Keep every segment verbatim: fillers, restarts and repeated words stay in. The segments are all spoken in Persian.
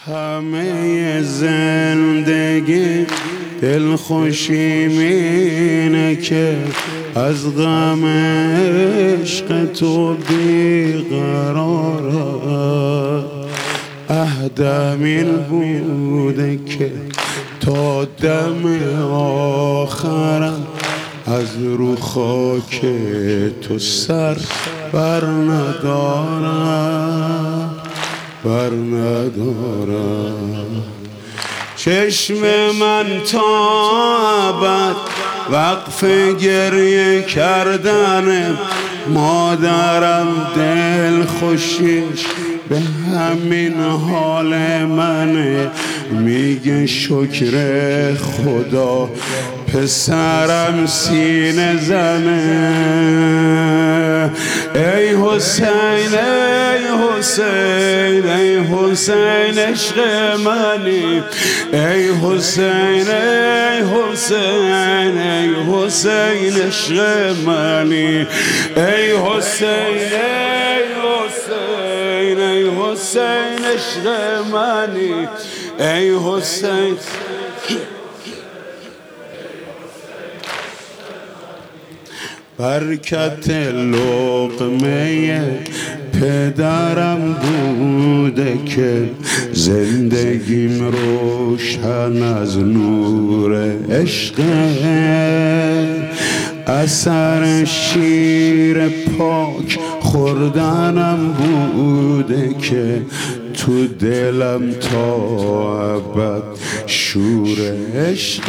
همه زندگی دلخوشی مینه که از غم عشق تو بیقرارم. عهدم این بوده که تا دم آخرم از رو خاک تو سر بر ندارم بر ندارم. چشم من تا ابد وقف گریه کردن مادرم، دل خوشیش به همین حال منه. میگه شکر خدا پسرم سینه زنه. ای حسین ای حسین ای حسین عشق منی. ای حسین ای حسین ای حسین عشق منی. ای حسین ای حسین ای حسین عشق منی. ای حسین برکت لقمه پدرم بوده که زندگیم روشن از نور عشق. اثر شیر پاک خوردنم بوده که تو دلم تا ابد شور عشق.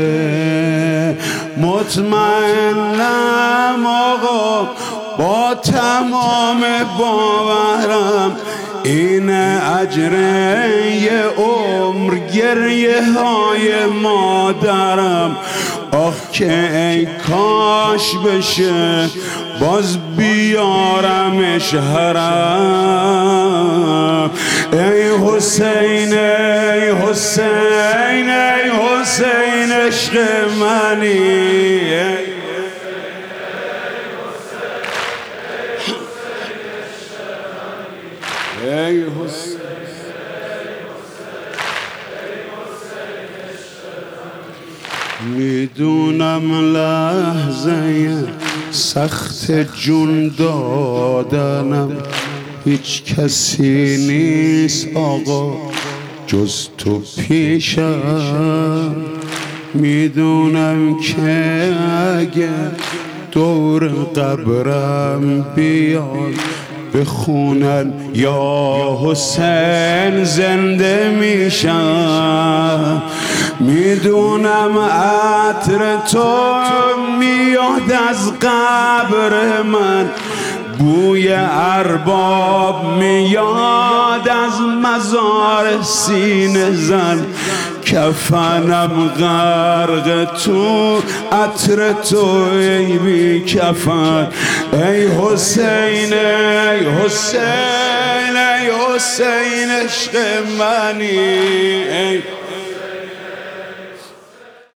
مطمئنم آقا با تمام باورم این اجر یه عمر گریه های مادرم. آخ که ای کاش بشه باز بیارمش حرم. ای حسین ای حسین ای حسین عشق منی. ای حسین میدونم لحظه سخت جون دادنم هیچ کسی نیست آقا جز تو پیشم. میدونم که اگه دور قبرم بیان بخونن یا حسین زنده میشم. میدونم عطر تو میاد از قبر من، بوی ارباب میاد از مزار سینه زن. کفنم غرق تو عطر تو ای بی کفن. ای حسین ای حسین ای حسین عشق منی. ای